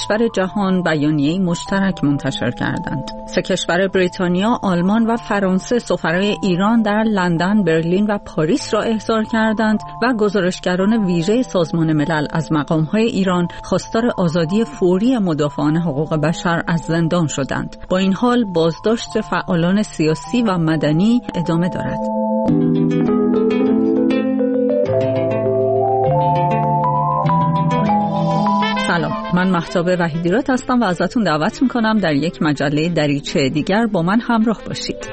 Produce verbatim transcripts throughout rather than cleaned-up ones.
کشور جهان بیانیه‌ای مشترک منتشر کردند. سه کشور بریتانیا، آلمان و فرانسه سفرای ایران در لندن، برلین و پاریس را احضار کردند و گزارشگران ویژه سازمان ملل از مقام‌های ایران خواستار آزادی فوری مدافعان حقوق بشر از زندان شدند. با این حال بازداشت فعالان سیاسی و مدنی ادامه دارد. سلام، من مهتاب وحیدیراد هستم و ازتون دعوت میکنم در یک مجله دریچه دیگر با من همراه باشید.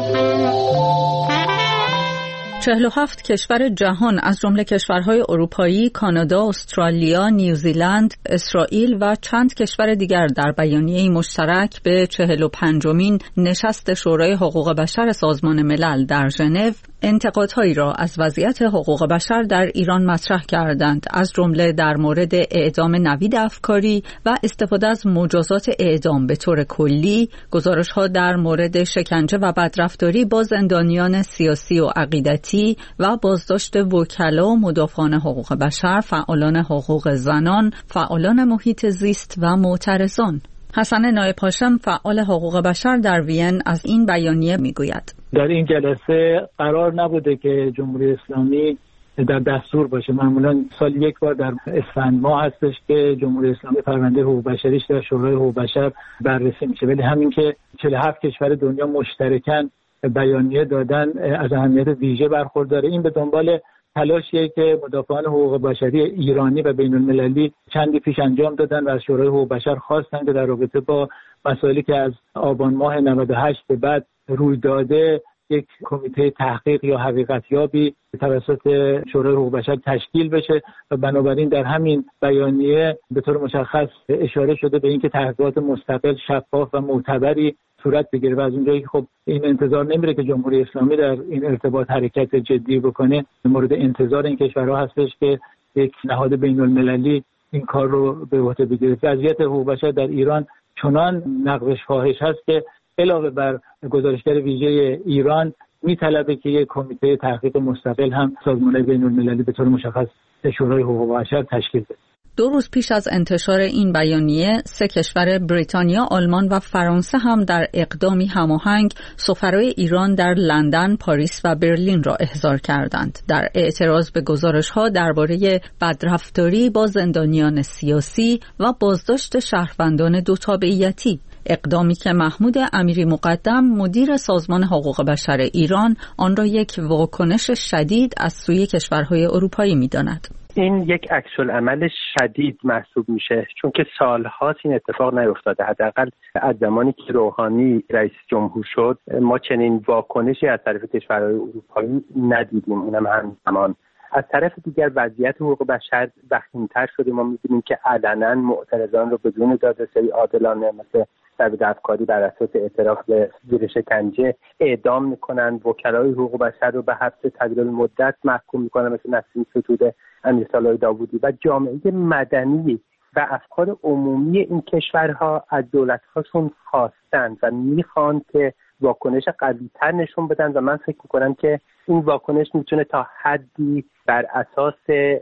چهل و هفت کشور جهان از جمله کشورهای اروپایی، کانادا، استرالیا، نیوزیلند، اسرائیل و چند کشور دیگر در بیانیه‌ای مشترک به چهل و پنجمین نشست شورای حقوق بشر سازمان ملل در ژنو انتقادهایی را از وضعیت حقوق بشر در ایران مطرح کردند، از جمله در مورد اعدام نوید افکاری و استفاده از مجازات اعدام به طور کلی، گزارش‌ها در مورد شکنجه و بدرفتاری با زندانیان سیاسی و عقیدتی و بازداشت وکلا و مدافعان حقوق بشر، فعالان حقوق زنان، فعالان محیط زیست و معترضان. حسن نایب هاشم، فعال حقوق بشر در وین، از این بیانیه میگوید: در این جلسه قرار نبوده که جمهوری اسلامی در دستور باشه. معمولا سال یک بار در اسفند ماه هستش که جمهوری اسلامی پرونده حقوق بشریش در شورای حقوق بشر بررسی میشه، ولی همین که چهل و هفت کشور دنیا مشترکاً بیانیه دادن از اهمیت ویژه برخورداره. این به دنبال تلاشیه که مدافعان حقوق بشری ایرانی و بین المللی چندی پیش انجام دادن و از شورای حقوق بشر خواستن که در رابطه با مسائلی که از آبان ماه نود و هشت به بعد روی داده یک کمیته تحقیق یا حقیقتیابی توسط شورای حقوق بشر تشکیل بشه و بنابراین در همین بیانیه به طور مشخص اشاره شده به اینکه تحقیقات مستقل، شفاف و معتبری صورت بگیره و از اونجایی که خب این انتظار نمیره که جمهوری اسلامی در این ارتباط حرکت جدی بکنه، مورد انتظار این کشورها هستش که یک نهاد بین المللی این کار رو به عهده بگیره. وضعیت حقوق بشر در ایران چنان نقضش فاحش هست که علاوه بر گزارشگر ویژه ایران میطلبه که یک کمیته تحقیق مستقل هم سازمان بین المللی به طور مشخص شورای حقوق بشر تشکیل بده. دو روز پیش از انتشار این بیانیه، سه کشور بریتانیا، آلمان و فرانسه هم در اقدامی هماهنگ سفرای ایران در لندن، پاریس و برلین را احضار کردند در اعتراض به گزارش‌ها درباره بدرفتاری با زندانیان سیاسی و بازداشت شهروندان دو تابعیتی. اقدامی که محمود امیری مقدم، مدیر سازمان حقوق بشر ایران، آن را یک واکنش شدید از سوی کشورهای اروپایی می‌داند. این یک عکس‌العمل شدید محسوب میشه، چون که سالهاست این اتفاق نیفتاده. حداقل از زمانی که روحانی رئیس جمهور شد ما چنین واکنشی از طرف کشورهای اروپایی ندیدیم، اونم همزمان. از طرف دیگر وضعیت حقوق بشر وخیم‌تر شده. ما می‌بینیم که علنا معترضان رو بدون دادرسی عادلانه مثل نوید افکاری بر اساس اعتراف به زیر شکنجه اعدام میکنن، وکلای حقوق بشر رو به حبس طویل المدت محکوم میکنن مثل نسرین ستوده، امیرسالار داوودی و جامعه مدنی و افکار عمومی این کشورها از دولت‌هاشون خواستند و میخوان که واکنش قوی‌تر نشون بدن و من فکر میکنم که این واکنش میتونه تا حدی بر اساس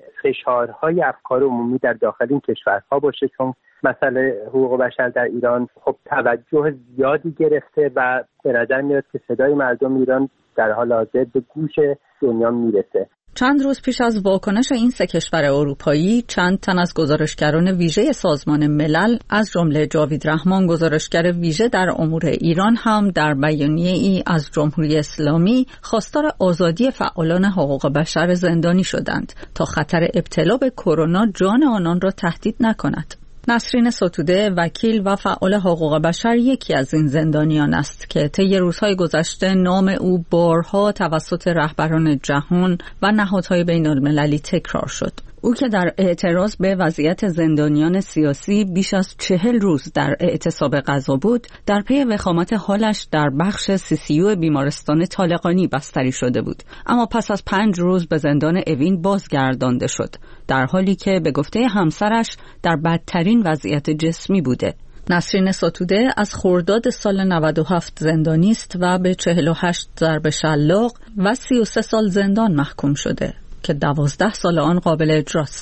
فشارهای افکار عمومی در داخل این کشورها باشه، چون مسئله حقوق بشر در ایران خب توجه زیادی گرفته و به نظر میاد که صدای مردم ایران در حال حاضر به گوش دنیا میرسه. چند روز پیش از واکنش این سه کشور اروپایی، چند تن از گزارشگران ویژه سازمان ملل، از جمله جاوید رحمان، گزارشگر ویژه در امور ایران، هم در بیانیه‌ای از جمهوری اسلامی خواستار آزادی فعالان حقوق بشر زندانی شدند تا خطر ابتلا به کرونا جان آنان را تهدید نکند. نسرین ستوده، وکیل و فعال حقوق بشر، یکی از این زندانیان است که طی روزهای گذشته نام او بارها توسط رهبران جهان و نهادهای بین المللی تکرار شد. او که در اعتراض به وضعیت زندانیان سیاسی بیش از چهل روز در اعتصاب غذا بود، در پی وخامت حالش در بخش سی سی یو بیمارستان طالقانی بستری شده بود، اما پس از پنج روز به زندان اوین بازگردانده شد، در حالی که به گفته همسرش در بدترین وضعیت جسمی بوده. نسرین ستوده از خرداد سال نود و هفت زندانی است و به چهل و هشت ضرب شلاق و سی و سه سال زندان محکوم شده که دوازده سال آن قابل اجراست.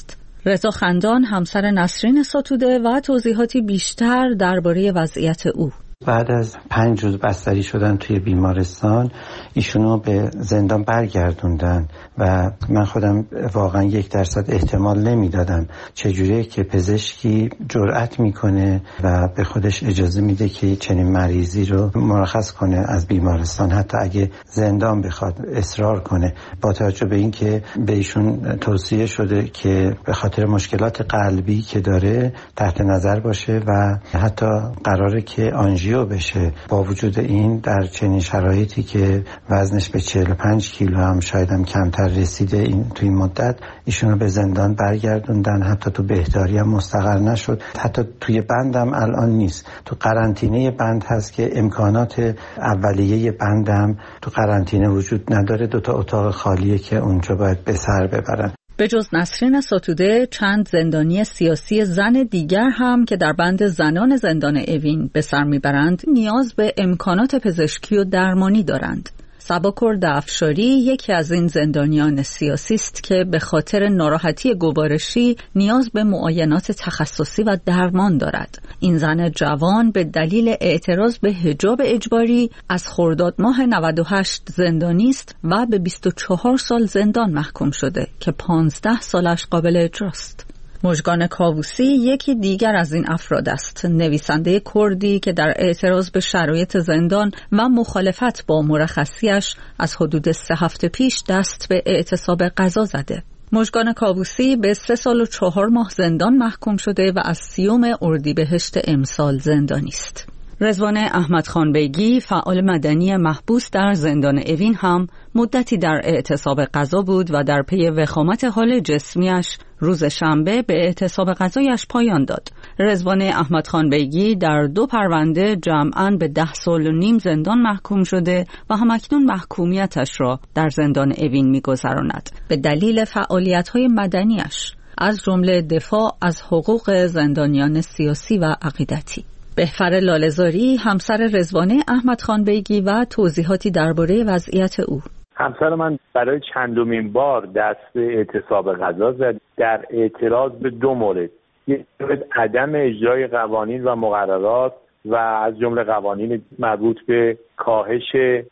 رضا خندان همسر نسرین ستوده و توضیحاتی بیشتر درباره وضعیت او. بعد از پنج روز بستری شدن توی بیمارستان ایشونو به زندان برگردوندن و من خودم واقعا یک درصد احتمال نمیدادم چجوریه که پزشکی جرأت میکنه و به خودش اجازه میده که چنین مریضی رو مرخص کنه از بیمارستان، حتی اگه زندان بخواد اصرار کنه، با توجه به این که به ایشون توصیه شده که به خاطر مشکلات قلبی که داره تحت نظر باشه و حتی قراره که آنژیو بشه. با وجود این در چنین شرایطی که وزنش به چهل و پنج کیلو هم شاید هم کمتر رسیده، این تو این مدت ایشونو به زندان برگردوندن، حتی تو بهداری هم مستقر نشد، حتی توی بندم الان نیست، تو قرنطینه بند هست که امکانات اولیه بندم تو قرنطینه وجود نداره، دو تا اتاق خالیه که اونجا باید به سر ببرن. به جز نسرین ستوده چند زندانی سیاسی زن دیگر هم که در بند زنان زندان اوین به سر میبرند نیاز به امکانات پزشکی و درمانی دارند. سباکرد افشاری یکی از این زندانیان سیاسی است که به خاطر ناراحتی گوارشی نیاز به معاینات تخصصی و درمان دارد. این زن جوان به دلیل اعتراض به حجاب اجباری از خرداد ماه نود و هشت زندانی است و به بیست و چهار سال زندان محکوم شده که پانزده سالش قابل اجراست. مژگان کاووسی یکی دیگر از این افراد است، نویسنده کردی که در اعتراض به شرایط زندان و مخالفت با مرخصیش از حدود سه هفته پیش دست به اعتصاب غذا زده. مژگان کاووسی به سه سال و چهار ماه زندان محکوم شده و از سیوم اردیبهشت امسال زندانی است. رضوان احمدخان بیگی فعال مدنی محبوس در زندان اوین هم مدتی در اعتصاب غذا بود و در پی وخامت حال جسمیش روز شنبه به اعتصاب غذایش پایان داد. رضوان احمدخان بیگی در دو پرونده جمعاً به ده سال و نیم زندان محکوم شده و همکنون محکومیتش را در زندان اوین می‌گذراند به دلیل فعالیت‌های مدنیش، از جمله دفاع از حقوق زندانیان سیاسی و عقیدتی. بهفر لاله‌زاری همسر رضوان احمدخان بیگی و توضیحاتی درباره وضعیت او. همسر من برای چندمین بار دست به اعتصاب غذا زد در اعتراض به دو مورد. یک مورد عدم اجرای قوانین و مقررات و از جمله قوانین مربوط به کاهش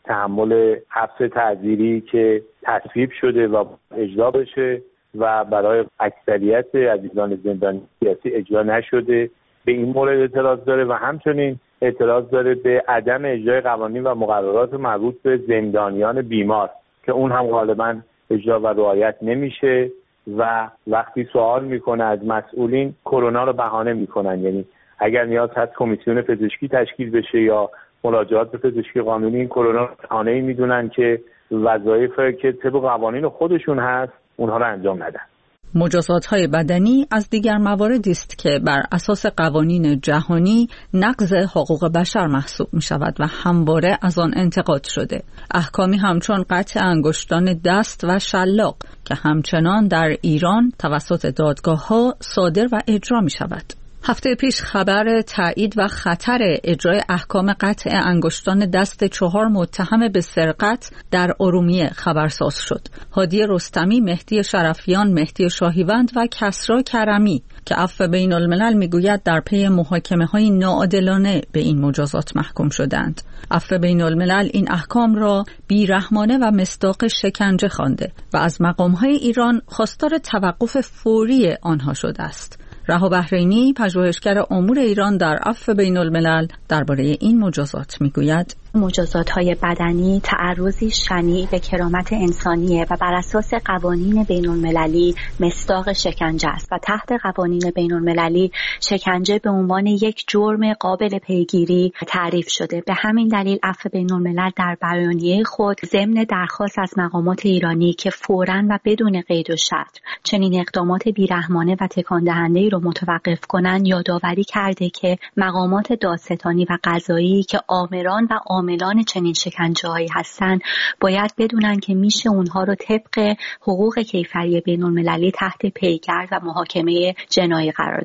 تحمل حبس تعزیری که تصویب شده و اجرا بشه و برای اکثریت عزیزان زندانی سیاسی اجرا نشده. به این مورد اعتراض داره و همچنین اعتراض داره به عدم اجرای قوانین و مقررات مربوط به زندانیان بیمار که اون هم غالبا اجرا و رعایت نمیشه و وقتی سوال میکنه از مسئولین کرونا رو بهانه میکنن. یعنی اگر نیاز هست کمیسیون پزشکی تشکیل بشه یا مراجعات به پزشکی قانونی، این کرونا رو بهانه‌ای میدونن که وظایفی که طبق قوانین خودشون هست اونها رو انجام ندن. مجازات‌های بدنی از دیگر مواردی است که بر اساس قوانین جهانی نقض حقوق بشر محسوب می‌شود و همواره از آن انتقاد شده. احکامی همچون قطع انگشتان دست و شلاق که همچنان در ایران توسط دادگاه‌ها صادر و اجرا می‌شود. هفته پیش خبر تایید و خطر اجرای احکام قطع انگشتان دست چهار متهم به سرقت در ارومیه خبرساز شد. هادی رستمی، مهدی شرفیان، مهدی شاهیوند و کسری کرمی که عفو بین الملل میگوید در پی محاکمه‌های ناعادلانه به این مجازات محکوم شدند. عفو بین الملل این احکام را بیرحمانه و مصداق شکنجه خوانده و از مقام‌های ایران خواستار توقف فوری آنها شده است. رها بحرینی، پژوهشگر امور ایران در عفو بین الملل، درباره این مجازات میگوید: مجازات‌های بدنی تعرضی شنیع به کرامت انسانیه و بر اساس قوانین بین المللی مصداق شکنجه است و تحت قوانین بین المللی شکنجه به عنوان یک جرم قابل پیگیری تعریف شده. به همین دلیل عفو بین الملل در بیانیه خود ضمن درخواست از مقامات ایرانی که فوراً و بدون قید و شرط چنین اقدامات بیرحمانه و تکان دهنده‌ای را متوقف کنند یادآوری کرده که مقامات دادستانی و قضایی که آمران و عاملان چنین شکنجه‌هایی هستند باید بدونن که میشه اونها رو طبق حقوق کیفری بین‌المللی تحت پیگرد و محاکمه جنایی قرار داد.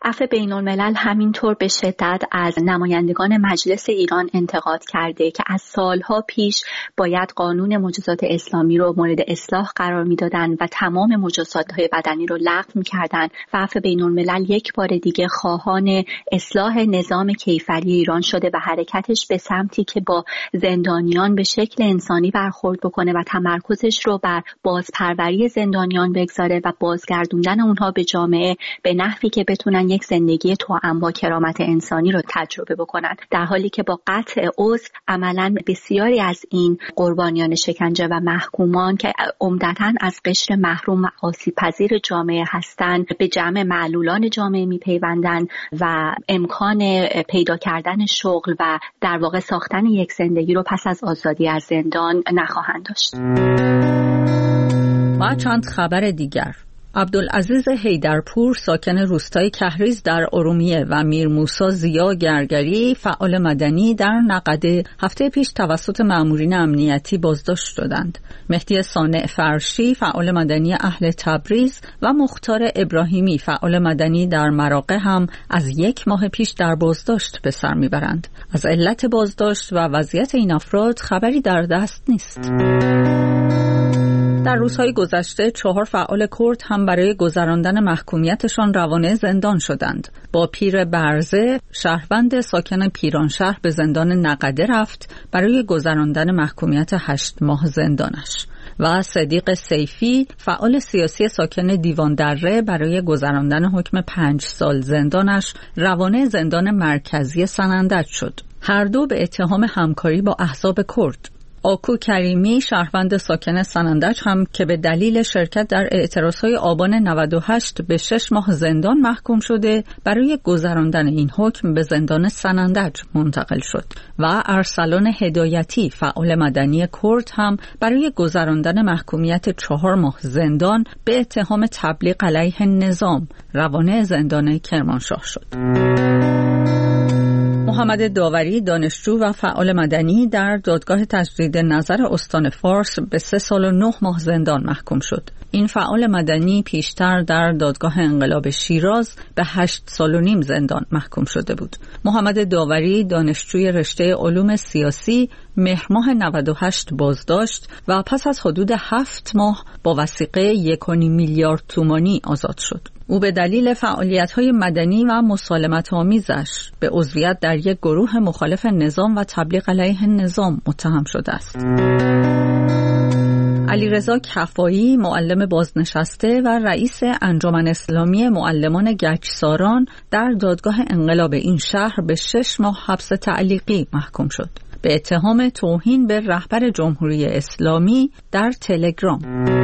عفو بین‌الملل همینطور به شدت از نمایندگان مجلس ایران انتقاد کرده که از سالها پیش باید قانون مجازات اسلامی رو مورد اصلاح قرار میدادن و تمام مجازات‌های بدنی رو لغو می‌کردن و عفو بین‌الملل یک بار دیگه خواهان اصلاح نظام کیفری ایران شده و حرکتش به سمتی که با زندانیان به شکل انسانی برخورد بکنه و تمرکزش رو بر بازپروری زندانیان بگذاره و بازگردوندن اونها به جامعه به نحوی که بتونن یک زندگی توأم با کرامت انسانی رو تجربه بکنن، در حالی که با قطع عضو عملاً بسیاری از این قربانیان شکنجه و محکومان که عمدتاً از قشر محروم و آسیب‌پذیر جامعه هستند به جمع معلولان جامعه میپیوندن و امکان پیدا کردن شغل و در واقع ساختن یک زندگی رو پس از آزادی از زندان نخواهند داشت. و چند خبر دیگر. عبدالعزیز حیدرپور ساکن روستای کهریز در ارومیه و میر موسی زیا گرگری فعال مدنی در نقده هفته پیش توسط مامورین امنیتی بازداشت شدند. مهدی صانع فرشی فعال مدنی اهل تبریز و مختار ابراهیمی فعال مدنی در مراغه هم از یک ماه پیش در بازداشت به سر میبرند. از علت بازداشت و وضعیت این افراد خبری در دست نیست. در روزهای گذشته چهار فعال کرد هم برای گذراندن محکومیتشان روانه زندان شدند. با پیر برزه شهروند ساکن پیرانشهر به زندان نقده رفت برای گذراندن محکومیت هشت ماه زندانش. و صدیق سیفی فعال سیاسی ساکن دیوان دره برای گذراندن حکم پنج سال زندانش روانه زندان مرکزی سنندج شد. هر دو به اتهام همکاری با احزاب کرد. آکو کریمی شهروند ساکن سنندج هم که به دلیل شرکت در اعتراضهای آبان نود و هشت به شش ماه زندان محکوم شده برای گذراندن این حکم به زندان سنندج منتقل شد. و ارسلان هدایتی فعال مدنی کرد هم برای گذراندن محکومیت چهار ماه زندان به اتهام تبلیغ علیه نظام روانه زندان کرمانشاه شد. محمد داوری دانشجو و فعال مدنی در دادگاه تجدید نظر استان فارس به سه سال و نه ماه زندان محکوم شد. این فعال مدنی پیشتر در دادگاه انقلاب شیراز به هشت سال و نیم زندان محکوم شده بود. محمد داوری دانشجوی رشته علوم سیاسی مهر ماه نود و هشت بازداشت و پس از حدود هفت ماه با وثیقه یک و نیم میلیارد تومانی آزاد شد. او به دلیل فعالیت‌های مدنی و مسالمت آمیزش به عضویت در یک گروه مخالف نظام و تبلیغ علیه نظام متهم شده است. علیرضا کفایی معلم بازنشسته و رئیس انجمن اسلامی معلمان گچساران در دادگاه انقلاب این شهر به شش ماه حبس تعلیقی محکوم شد به اتهام توهین به رهبر جمهوری اسلامی در تلگرام.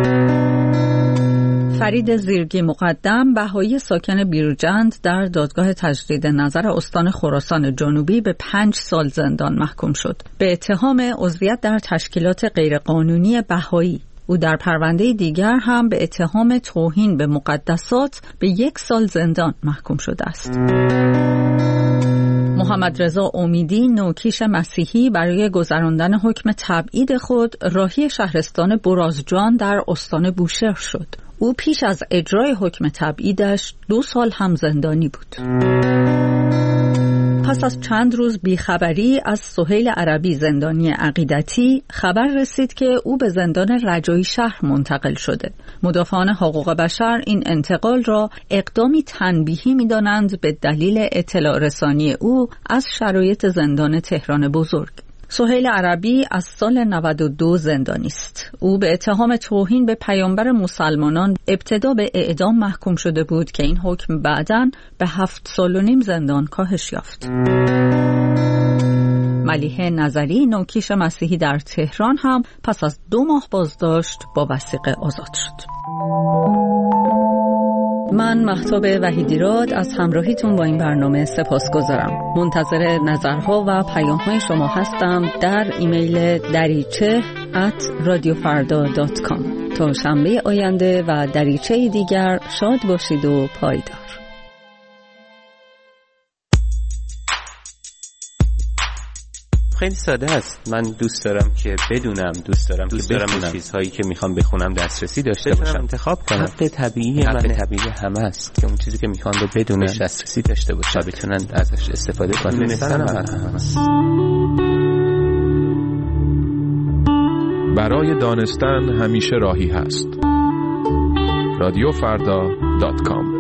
فرید زیرگی مقدم بهایی ساکن بیرجند در دادگاه تجدید نظر استان خراسان جنوبی به پنج سال زندان محکوم شد به اتهام عضویت در تشکیلات غیرقانونی بهایی. او در پرونده دیگر هم به اتهام توهین به مقدسات به یک سال زندان محکوم شده است. محمد رضا امیدی نوکیش مسیحی برای گذراندن حکم تبعید خود راهی شهرستان برازجان در استان بوشهر شد. او پیش از اجرای حکم تبعیدش دو سال هم زندانی بود. پس از چند روز بیخبری از سهیل عربی زندانی عقیدتی خبر رسید که او به زندان رجایی شهر منتقل شده. مدافعان حقوق بشر این انتقال را اقدامی تنبیهی می‌دانند به دلیل اطلاع رسانی او از شرایط زندان تهران بزرگ. سهیل عربی از سال نود و دو زندانی است. او به اتهام توهین به پیامبر مسلمانان ابتدا به اعدام محکوم شده بود که این حکم بعداً به هفت سال و نیم زندان کاهش یافت. ملیحه نظری نوکیش مسیحی در تهران هم پس از دو ماه بازداشت با وثیقه آزاد شد. من مهتاب وحیدیراد از همراهیتون با این برنامه سپاسگزارم. منتظر نظرها و پیام‌های شما هستم در ایمیل دریچه ات رادیو فردا دات کام. تا شنبه آینده و دریچه دیگر شاد باشید و پایدار. خیلی ساده است. من دوست دارم که بدونم، دوست دارم دوست که بدونم چیزهایی که میخوام بخونم دسترسی داشته باشم، انتخاب کنم. حق طبیعی من طبیعی همه است که اون چیزی که میخوان رو بدونن، دسترسی داشته باشن، بتونن ازش استفاده کنن. دونستن هم هست. برای دانستن همیشه راهی هست. رادیو فردا دات کام